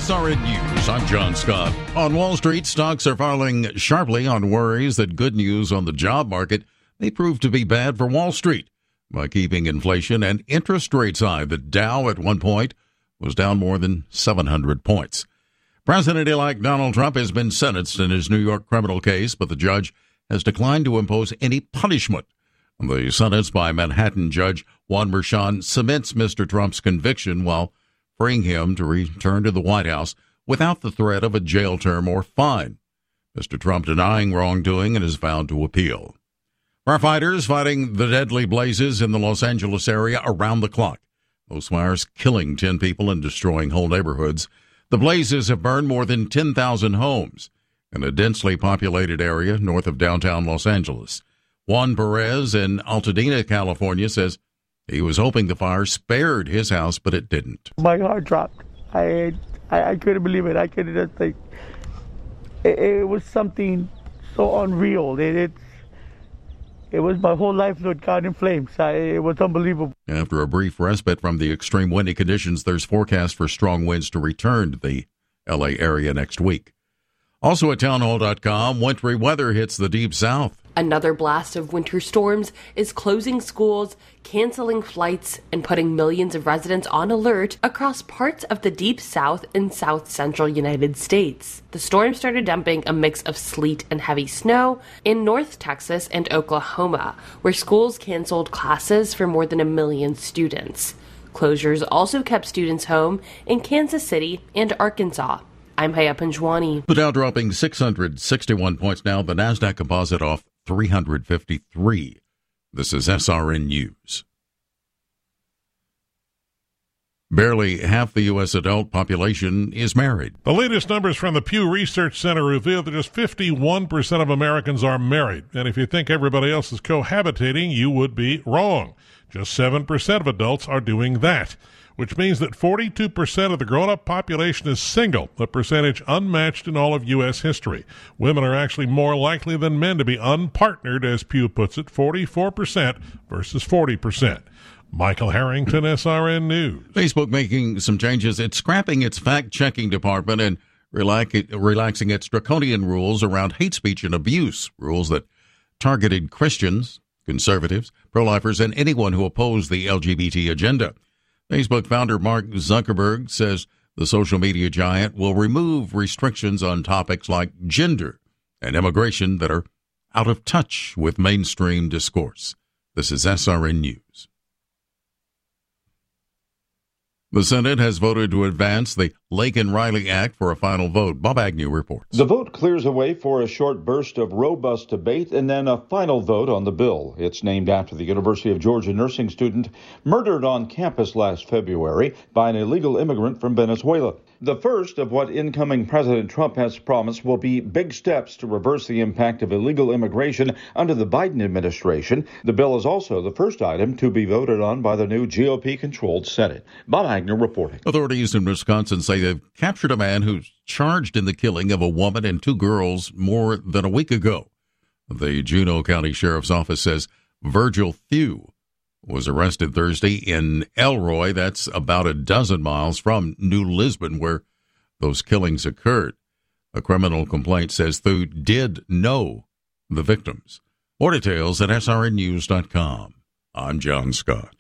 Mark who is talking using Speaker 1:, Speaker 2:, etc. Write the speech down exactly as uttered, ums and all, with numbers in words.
Speaker 1: S R N News, I'm John Scott. On Wall Street, stocks are falling sharply on worries that good news on the job market may prove to be bad for Wall Street by keeping inflation and interest rates high. The Dow at one point was down more than seven hundred points. President-elect Donald Trump has been sentenced in his New York criminal case, but the judge has declined to impose any punishment. The sentence by Manhattan Judge Juan Merchan cements Mister Trump's conviction while freeing him to return to the White House without the threat of a jail term or fine. Mister Trump denying wrongdoing and has vowed to appeal. Firefighters fighting the deadly blazes in the Los Angeles area around the clock. Those fires killing ten people and destroying whole neighborhoods. The blazes have burned more than ten thousand homes in a densely populated area north of downtown Los Angeles. Juan Perez in Altadena, California, says he was hoping the fire spared his house, but it didn't.
Speaker 2: My heart dropped. I I, I couldn't believe it. I couldn't just think. It, it was something so unreal. It, it, it was my whole life that got in flames. I, it was unbelievable.
Speaker 1: After a brief respite from the extreme windy conditions, there's forecast for strong winds to return to the L A area next week. Also at townhall dot com, wintry weather hits the Deep South.
Speaker 3: Another blast of winter storms is closing schools, canceling flights, and putting millions of residents on alert across parts of the Deep South and South Central United States. The storm started dumping a mix of sleet and heavy snow in North Texas and Oklahoma, where schools canceled classes for more than a million students. Closures also kept students home in Kansas City and Arkansas. I'm Haya Panjwani.
Speaker 1: The Dow dropping six hundred sixty-one points now. The NASDAQ composite off three hundred fifty-three. This is S R N News. Barely half the U S adult population is married.
Speaker 4: The latest numbers from the Pew Research Center reveal that just fifty-one percent of Americans are married. And if you think everybody else is cohabitating, you would be wrong. Just seven percent of adults are doing that, which means that forty-two percent of the grown-up population is single, a percentage unmatched in all of U S history. Women are actually more likely than men to be unpartnered, as Pew puts it, forty-four percent versus forty percent. Michael Harrington, S R N News.
Speaker 1: Facebook making some changes. It's scrapping its fact-checking department and relax- relaxing its draconian rules around hate speech and abuse, rules that targeted Christians, conservatives, pro-lifers, and anyone who opposed the L G B T agenda. Facebook founder Mark Zuckerberg says the social media giant will remove restrictions on topics like gender and immigration that are out of touch with mainstream discourse. This is S R N News. The Senate has voted to advance the Lake and Riley Act for a final vote. Bob Agnew reports.
Speaker 5: The vote clears a way for a short burst of robust debate and then a final vote on the bill. It's named after the University of Georgia nursing student murdered on campus last February by an illegal immigrant from Venezuela. The first of what incoming President Trump has promised will be big steps to reverse the impact of illegal immigration under the Biden administration. The bill is also the first item to be voted on by the new G O P-controlled Senate. Bob Agnew reporting.
Speaker 1: Authorities in Wisconsin say they've captured a man who's charged in the killing of a woman and two girls more than a week ago. The Juneau County Sheriff's Office says Virgil Thew was arrested Thursday in Elroy. That's about a dozen miles from New Lisbon, where those killings occurred. A criminal complaint says Thew did know the victims. More details at S R N news dot com. I'm John Scott.